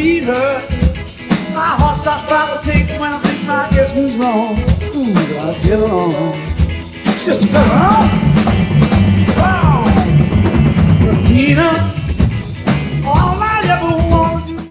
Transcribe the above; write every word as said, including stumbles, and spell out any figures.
meet her. My heart starts palpitating when I think I guess who's wrong. Ooh, I get along. It's just a girl. Wow. Tina.